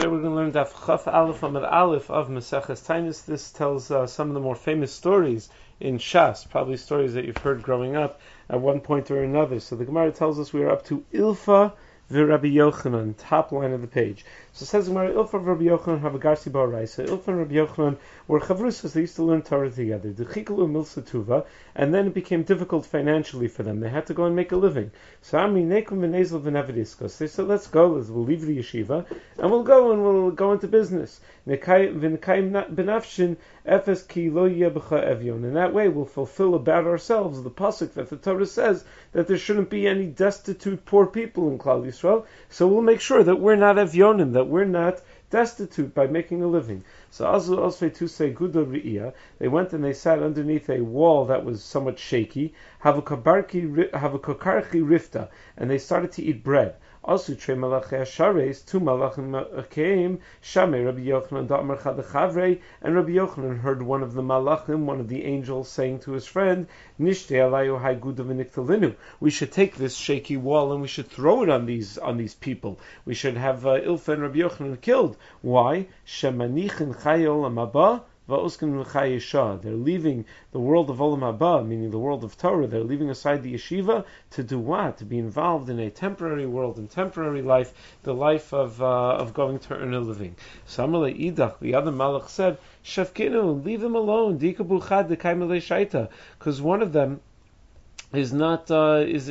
Today we're going to learn Daf Chaf Aleph Amud Aleph of Maseches Tainus. This tells some of the more famous stories in Shas, probably stories that you've heard growing up at one point or another. So the Gemara tells us we are up to Ilfa v'Rabbi Yochanan, top line of the page. So it says Gemara, Ilfa v'Rabbi Yochanan have a garsi ba'arai. So Ilfa and Rabbi Yochanan were chavrusas. They used to learn Torah together. D'chikalu milsa tuva, and then it became difficult financially for them. They had to go and make a living. So Amri nekum v'nezel v'navadiskos. They said, we'll leave the yeshiva and we'll go into business. V'nekayim benafshin efes ki lo yeh b'cha evyon. In that way, we'll fulfill about ourselves the pasuk that the Torah says that there shouldn't be any destitute poor people in Klal Yisrael. So we'll make sure that we're not evyonim, that we're not destitute by making a living. So Azu Osvei Tusei Gudo Re'iyah, they went and they sat underneath a wall that was somewhat shaky, Havakokarchi Rifta, and they started to eat bread. Also, Trei Malachei Hashares, two Malachim came, Shamei Rabbi Yochanan Da'amar Chadachavre, and Rabbi Yochanan heard one of the Malachim, one of the angels, saying to his friend, Nishtei Alayu Hai Gudo V'Niktalinu. We should take this shaky wall and we should throw it on these people. We should have Ilfa and Rabbi Yochanan killed. Why? Shemanichin Chayol Amaba. They're leaving the world of Olam Haba, meaning the world of Torah. They're leaving aside the yeshiva to do what? To be involved in a temporary world, in temporary life, the life of going to earn a living. Samalei Idach, the other Malach said, Shafkinu, leave them alone. Because one of them is not it's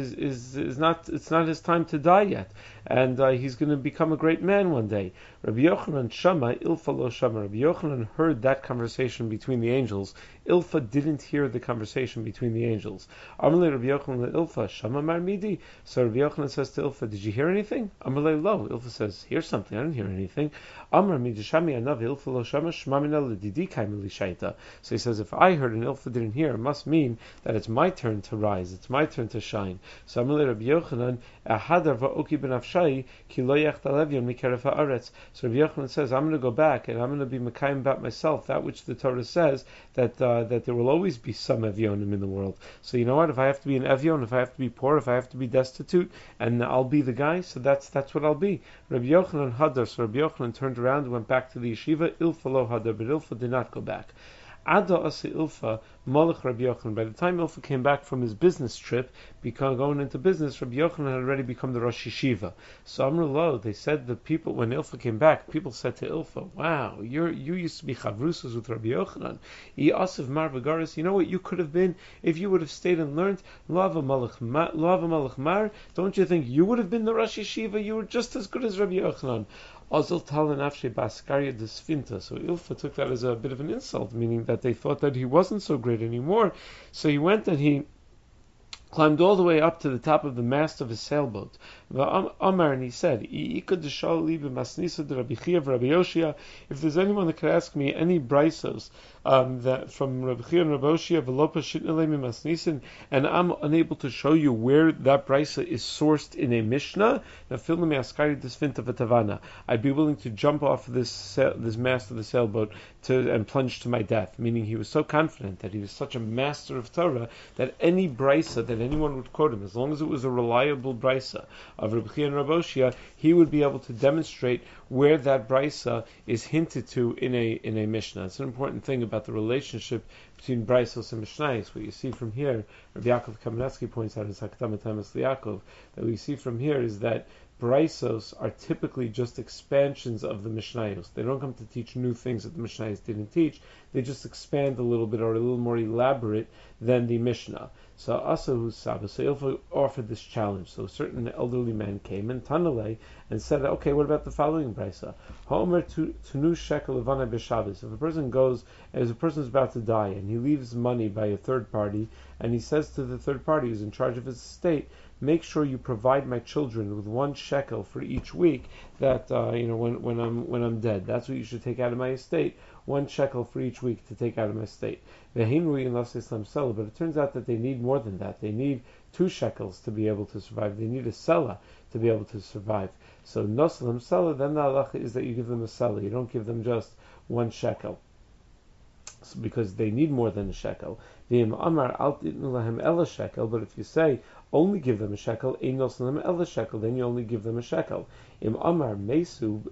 not his time to die yet, and he's going to become a great man one day. Rabbi Yochanan Shama Ilfa lo Shama. Rabbi Yochanan heard that conversation between the angels. Ilfa didn't hear the conversation between the angels. Amalei Rabbi Yochanan Ilfa Shama Marmidi. So Rabbi Yochanan says to Ilfa, "Did you hear anything?" Amalei Lo. Ilfa says, "Hear something? I didn't hear anything." Amar Midishami Anav Ilfa lo Shama Shmamina Ledidi Kaimeli Shaita. So he says, if I heard and Ilfa didn't hear, it must mean that it's my turn to rise. It's my turn to shine. So Amalei Rabbi Yochanan Ahadar Va'oki Benafshai Ki Lo Yachtal Evyon Mikeref Haaretz. So Rabbi Yochanan says, I'm going to go back and I'm going to be Mekayim about myself, that which the Torah says, that there will always be some Evyonim in the world. So you know what? If I have to be an Evyon, if I have to be poor, if I have to be destitute, and I'll be the guy, so that's what I'll be. Rabbi Yochanan Hadar. So Rabbi Yochanan turned around and went back to the yeshiva. Ilfa lo Hadar, but Ilfa did not go back. Ada Asi Ilfa Malach Rabbi Yochanan. By the time Ilfa came back from his business trip, going into business, Rabbi Yochanan had already become the Rosh Yeshiva. So Amrullah, they said the people, when Ilfa came back, people said to Ilfa, "Wow, you used to be chavrusas with Rabbi Yochanan. Asif Mar Bagaris. You know what you could have been if you would have stayed and learned Lava Malach Mar. Don't you think you would have been the Rosh Yeshiva? You were just as good as Rabbi Yochanan." Azil Talan Afshe Baskaria Desfinta. So Ilfa took that as a bit of an insult, meaning that they thought that he wasn't so great anymore. So he went and he climbed all the way up to the top of the mast of his sailboat. Amar, and he said, if there's anyone that could ask me any brisos that from Rabbi Chia and Rabbi Oshia, and I'm unable to show you where that brisa is sourced in a Mishnah, I'd be willing to jump off this mast of the sailboat and plunge to my death. Meaning he was so confident that he was such a master of Torah that any brisa that anyone would quote him, as long as it was a reliable brisa of Rabbi Chia and Rabbi Oshia, he would be able to demonstrate where that brisa is hinted to in a Mishnah. It's an important thing about the relationship between brisos and Mishnayos. What you see from here, Rabbi Yaakov Kamenetsky points out in Hakdama Tamas Liakov, that we see from here is that brisos are typically just expansions of the Mishnayos. They don't come to teach new things that the Mishnayos didn't teach. They just expand a little bit or a little more elaborate than the Mishnah. So Asahu Saba, so Ilfa offered this challenge. So a certain elderly man came and Tanalei and said, okay, what about the following brisa? Homer Tunu Shekel Levana B'Shabbos. If a person goes, as a person is about to die, and he leaves money by a third party, and he says to the third party who's in charge of his estate, make sure you provide my children with 1 shekel for each week that when I'm dead. That's what you should take out of my estate. 1 shekel for each week to take out of my estate. But it turns out that they need more than that. They need 2 shekels to be able to survive. They need a selah to be able to survive. So noslam selah, then the halacha is that you give them a selah. You don't give them just 1 shekel. Because they need more than a shekel. But if you say, only give them a shekel. Ein noslim el shekel. Then you only give them a shekel. Im Amar Mesu,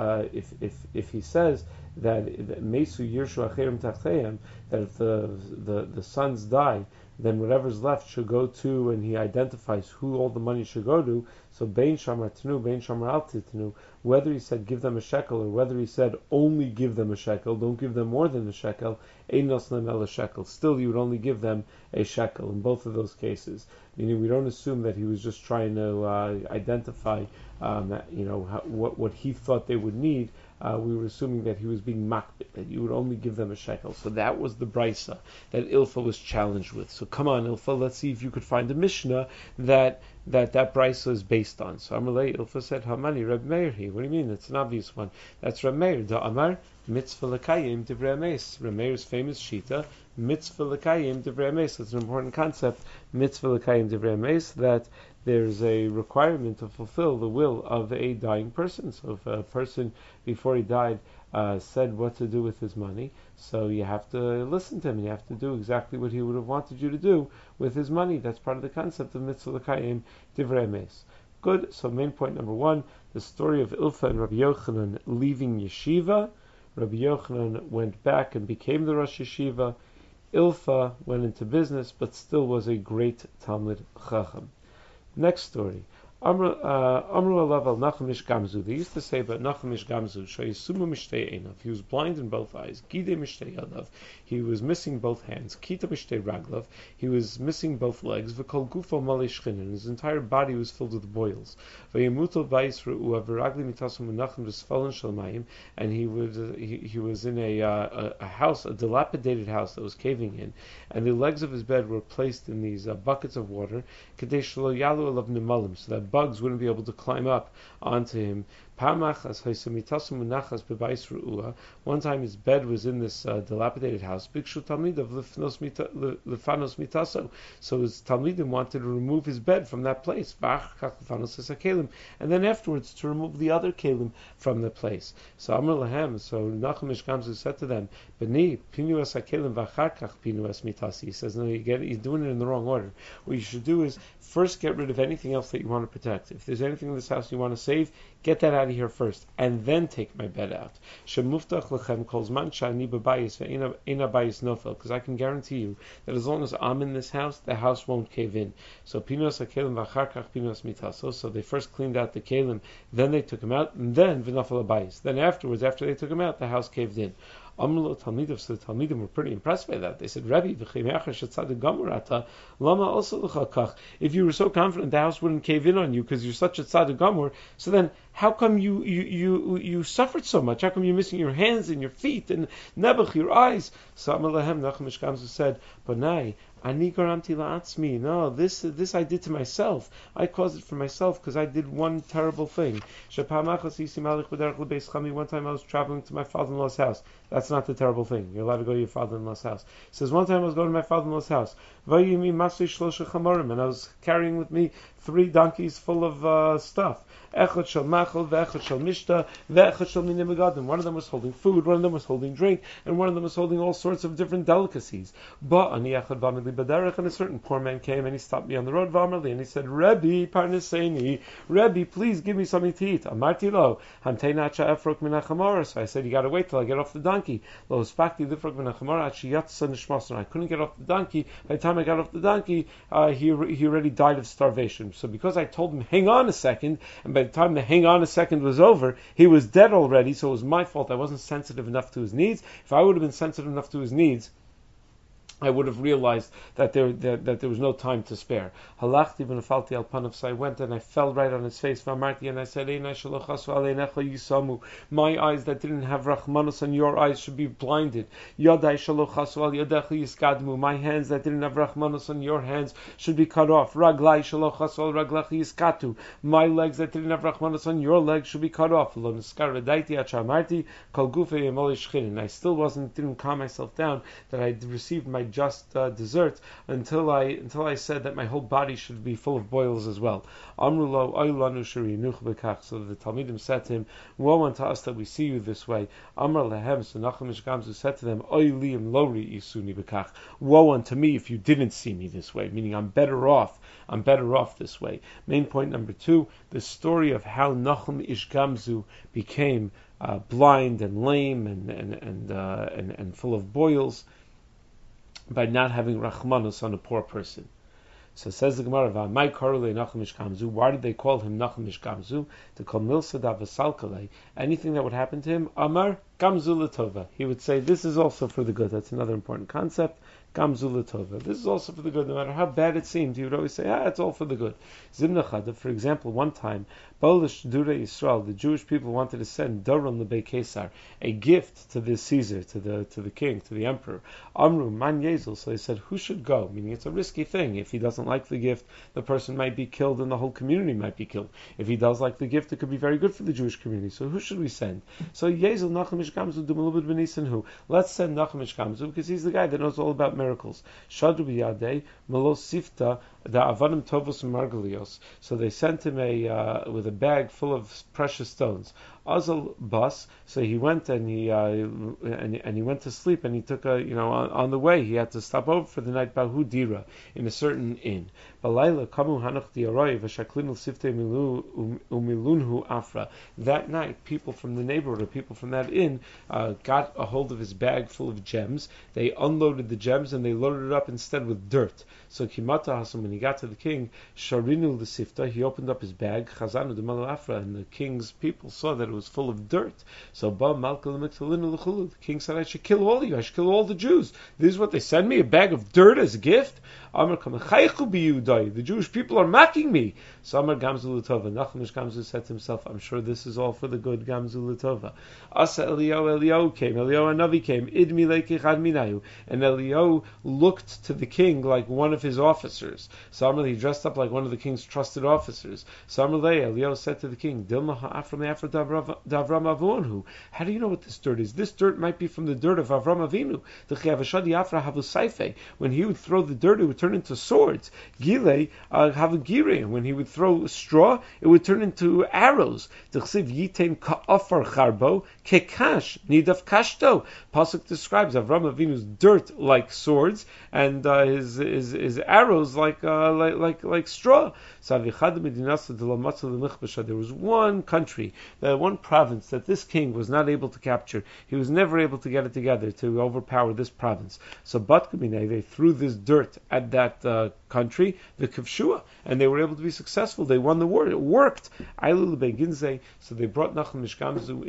if he says that Mesu Yirshu Acherim Tachteim, that if the sons die, then whatever's left should go to, and he identifies who all the money should go to. So Bein Shamar Tenu, Bein Shamar Al Titnu, whether he said give them a shekel or whether he said only give them a shekel, don't give them more than a shekel, Ein Noslim El shekel. Still, you would only give them a shekel in both of those cases. Meaning, we don't assume that he was just trying to identify, what he thought they would need. We were assuming that he was being makbid, that you would only give them a shekel. So that was the brisa that Ilfa was challenged with. So come on, Ilfa, let's see if you could find a Mishnah that brisa is based on. So Amalei Ilfa said, Hamani Reb Meir here. What do you mean? It's an obvious one. That's Reb Meir. Da Amar mitzvah lekayim divrei ames. Reb Meir's famous shita, mitzvah lekayim divrei ames. That's an important concept. Mitzvah lekayim divrei ames, that there's a requirement to fulfill the will of a dying person. So if a person before he died said what to do with his money, so you have to listen to him. You have to do exactly what he would have wanted you to do with his money. That's part of the concept of mitzvah l'kayim divrei ames. Good. So main point number one, the story of Ilfa and Rabbi Yochanan leaving yeshiva. Rabbi Yochanan went back and became the Rosh Yeshiva. Ilfa went into business, but still was a great Talmid Chacham. Next story. Amru alav al Nachum ish Gamzu. They used to say about Nachum ish Gamzu, Shayisumu mishtei einav. He was blind in both eyes. Gide mishtei yadav. He was missing both hands. Kita mishtei raglav. He was missing both legs. V'kol gufo malei shchinin. His entire body was filled with boils. V'yemuto bayis ru'ua v'ragli mitasum Menachem v'sfalin shalmayim. And he was in a house, a dilapidated house that was caving in, and the legs of his bed were placed in these buckets of water, kadei shelo yalu alav nimalim, so that bugs wouldn't be able to climb up onto him. One time his bed was in this dilapidated house. So his Talmidim wanted to remove his bed from that place. And then afterwards to remove the other kelim from the place. So Amr Lahem, so Nachum ish Gamzu said to them, B'ni, pinuas hakelim v'acharkach pinuas mitasi. He says, no, you're doing it in the wrong order. What you should do is first get rid of anything else that you want to protect. If there's anything in this house you want to save, get that out of here first, and then take my bed out. Because I can guarantee you that as long as I'm in this house, the house won't cave in. So pinos hakelim v'acharkach pinos mitaso. So they first cleaned out the kelim, then they took him out, and then v'nafal abayis. Then afterwards, after they took him out, the house caved in. So the Talmidim were pretty impressed by that. They said, Rabbi, if you were so confident the house wouldn't cave in on you because you're such a tzaddik gamur, so then how come you suffered so much? How come you're missing your hands and your feet and nebuch, your eyes? So Amalahem Nachum ish Gamzu said, Banai, Ani garanti la'atzmi. No, this I did to myself. I caused it for myself because I did one terrible thing. One time I was traveling to my father-in-law's house. That's not the terrible thing. You're allowed to go to your father-in-law's house. He says, one time I was going to my father-in-law's house, and I was carrying with me 3 donkeys full of stuff. Echad shel machal, ve'echad shel mishta, ve'echad shel minei megadim. One of them was holding food, one of them was holding drink, and one of them was holding all sorts of different delicacies. But ani echad b'amid baderech, and a certain poor man came and he stopped me on the road, v'amarli, and he said, Rebbe, parneseini, Rebbe, please give me something to eat. Amarti lo, hamtei nacha efrok min hachamor. So I said, you got to wait till I get off the donkey. Lo spakti lifrok min hachamor achi yatsa nishmasron. I couldn't get off the donkey. By the time I got off the donkey, he already died of starvation. So because I told him, hang on a second, and by the time the hang on a second was over, he was dead already, so it was my fault. I wasn't sensitive enough to his needs. If I would have been sensitive enough to his needs, I would have realized that there was no time to spare. Halachti v'nafalti al panav. So I went and I fell right on his face. V'amarti, and I said, Einai shelo chasu aleinecha yisamu. My eyes that didn't have rachmanus on your eyes should be blinded. Yadai shelo chasu al yadecha yiskadmu. My hands that didn't have rachmanus on your hands should be cut off. Raglai shelo chasu al raglecha yiskatu. My legs that didn't have rachmanus on your legs should be cut off. Lo niskar v'daiti achamarti kol gufei yemoli shchinin. I still didn't calm myself down that I received my just dessert until I said that my whole body should be full of boils as well. Amrulo oilanu sherinuch bekach. So the Talmidim said to him, woe unto us that we see you this way. Amar lehem, so Nachum Ish Gamzu said to them, oy liim lori isuni bekach. Woe unto me if you didn't see me this way, meaning I'm better off this way. Main point number 2, the story of how Nachum Ish Gamzu became blind and lame and full of boils by not having rachmanus on a poor person. So says the Gemara, why did they call him Nachum Ish Gamzu? To call Milsada V'Salkalei, anything that would happen to him, Amar Gamzu L'Tova. He would say, this is also for the good. That's another important concept. Gamzu L'Tova. This is also for the good. No matter how bad it seemed, he would always say, it's all for the good. Zimna Chada, for example, one time, Polish Dure Yisrael, the Jewish people wanted to send Doron L'Bei Kesar, a gift to the Caesar, to the king, to the emperor. Amru Man Yezel. So they said, who should go? Meaning it's a risky thing. If he doesn't like the gift, the person might be killed and the whole community might be killed. If he does like the gift, it could be very good for the Jewish community. So who should we send? So Yezel Nachum Ish Gamzu Dumalubid Benisan who? Let's send Nachum Ish Gamzu because he's the guy that knows all about miracles. Shadru B'Yadei Melos Sifta Da Avanim Tovos Margalios. So they sent him with a bag full of precious stones. Azal bus. So he went and he went to sleep, and he took on the way he had to stop over for the night Bahu Dira in a certain inn. Balayla Kamu Hanach Diaroi V'Shaklinu Sifte Umilunhu Afra. That night, people from the neighborhood, or people from that inn, got a hold of his bag full of gems. They unloaded the gems and they loaded it up instead with dirt. So Kimata Hasam, when he got to the king, Sharinu L'Sifta, he opened up his bag, Chazanu de Malu Afra, and the king's people saw that it was full of dirt. So Ba Malka L'Miktalinu L'Chulu, the king said, I should kill all of you, I should kill all the Jews. This is what they send me, a bag of dirt as a gift? Amar Kamachaychu Biyudai, the Jewish people are mocking me. So Amar Gamzu L'Tova, Nachum Ish Gamzu said to himself, I'm sure this is all for the good, Gamzu L'Tova. Asa Eliyahu came, Eliyahu Hanavi came, Idmi Leiki Chad Minayu, and Eliyahu looked to the king like one of his officers. So he dressed up like one of the king's trusted officers. So Eliyahu said to the king, Dilma Ha'afram Afra Davram Avonu. How do you know what this dirt is? This dirt might be from the dirt of Avram Avinu. The Chavashadi Afra Havusaife. When he would throw the dirt, it would turn into swords. Gile Havugire. When he would throw straw, it would turn into arrows. D'chsiv Yitem Ka'afar Charbo Kekash Nidaf Kashto. Pasuk describes Avram Avinu's dirt like swords and his arrows like straw. So there was one country, one province that this king was not able to capture. He was never able to get it together to overpower this province. So Batkamine, they threw this dirt at that country, the Kivshua, and they were able to be successful. They won the war. It worked. So they brought Nachum Ish Gamzu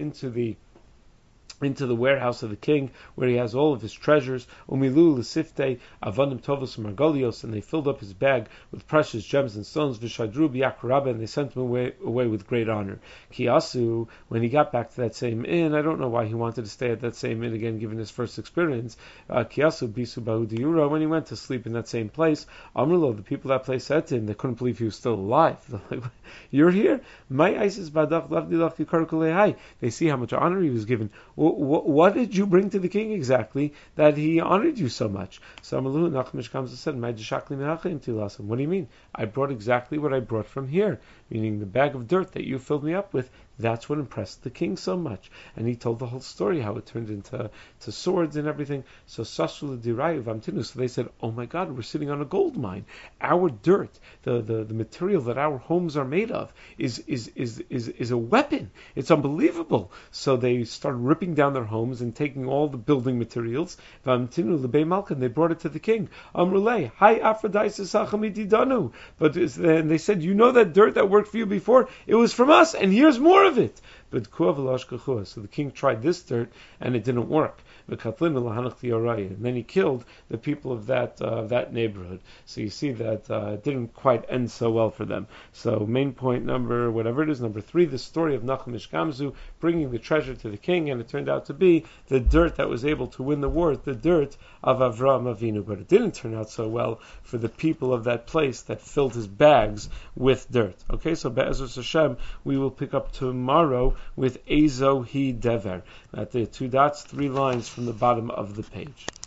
into the warehouse of the king, where he has all of his treasures. Umilu l'sifte avanim tovos margolios, and they filled up his bag with precious gems and stones. V'shadru b'yak rabba, and they sent him away with great honor. Kiyasu, when he got back to that same inn, I don't know why he wanted to stay at that same inn again, given his first experience. Kiyasu bisu bahu diura, when he went to sleep in that same place, Amrulo, the people of that place said to him, they couldn't believe he was still alive. They're like, you're here? My isis badach lavdi lafti karkulei. They see how much honor he was given. What did you bring to the king exactly that he honored you so much? So Nachum Ish Gamzu said, what do you mean? I brought exactly what I brought from here, meaning the bag of dirt that you filled me up with. That's what impressed the king so much. And he told the whole story, how it turned into swords and everything. So Sashul Dirayu Vamtinu. So they said, oh my God, we're sitting on a gold mine. Our dirt, the material that our homes are made of, is a weapon. It's unbelievable. So they started ripping down their homes and taking all the building materials. Vamtinu Lebei Malkan. They brought it to the king. Amrulei, Hi Aphrodite Sachamiti Danu. But and they said, you know that dirt that worked for you before? It was from us, and here's more of it. But so the king tried this dirt and it didn't work. And then he killed the people of that neighborhood. So you see that it didn't quite end so well for them. So main point number, whatever it is, number 3, the story of Nachum Ish Gamzu bringing the treasure to the king, and it turned out to be the dirt that was able to win the war, the dirt of Avraham Avinu. But it didn't turn out so well for the people of that place that filled his bags with dirt. Okay, so Be'ezus Hashem, we will pick up tomorrow with Ezo Hi Dever. At the 2 dots, 3 lines from the bottom of the page.